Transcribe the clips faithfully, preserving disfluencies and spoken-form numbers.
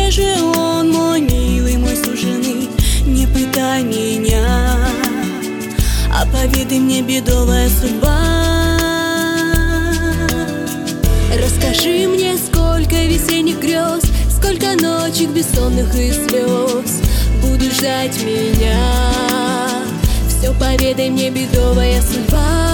где же он, мой милый, мой суженый? Не пытай меня, а поведай мне, бедовая судьба. Расскажи мне, сколько весенних грез, сколько ночек бессонных и слез будут ждать меня. Все поведай мне, бедовая судьба.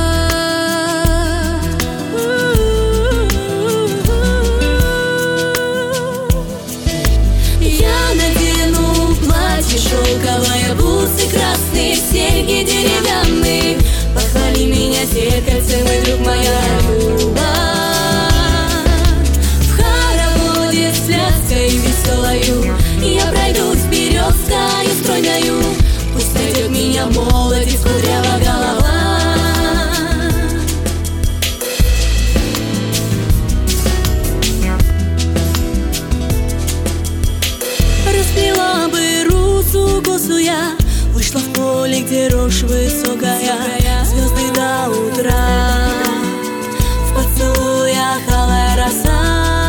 Я надену платье шелковое, бусы красные, серьги деревянные. Похвали меня зеркальцем, мой друг, моя любовь. В хороводе с пляской веселою я пройдусь березкою стройною. Пусть найдет меня молодец, кудрява голова. Распила бы русу косу я, вышла в поле, где рожь высокая, звезды до утра, в поцелуях алая роса.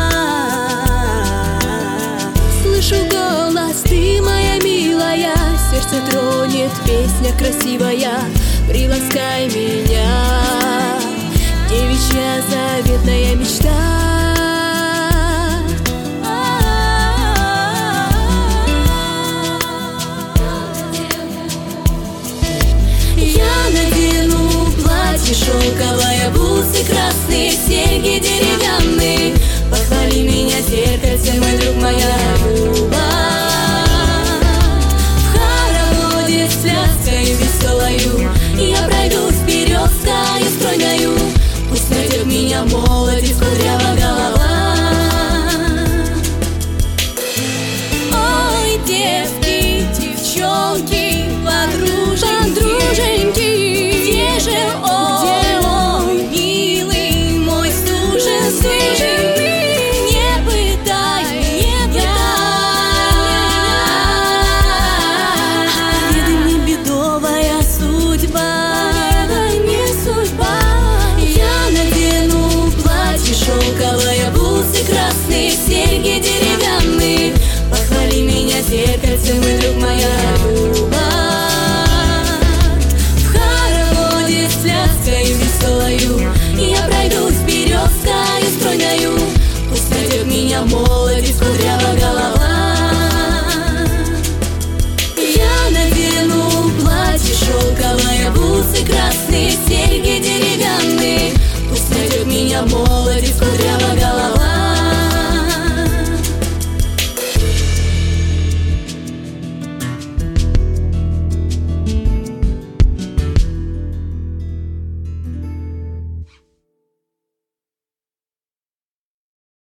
Слышу голос, ты моя милая, сердце тронет песня красивая. Приласкай меня, девичья заветная мечта. Шелковая, бусы красные, серьги деревянные. Похвали меня зеркальцем, мой друг, моя любовь. В хороводе с пляской веселою я пройдусь березкою стройною. Пусть найдет меня молодец, кудрява голова. Ой, девки, девчонки, подруженьки, подруженьки, где же он? Серьги деревянные, похвали меня зеркальцем, мой друг, моя любовь. В хороводе с пляской веселою я пройдусь березкою стройною. Пусть найдет меня молодец, кудрява голова. Я надену платье шелковое, бусы красные, серьги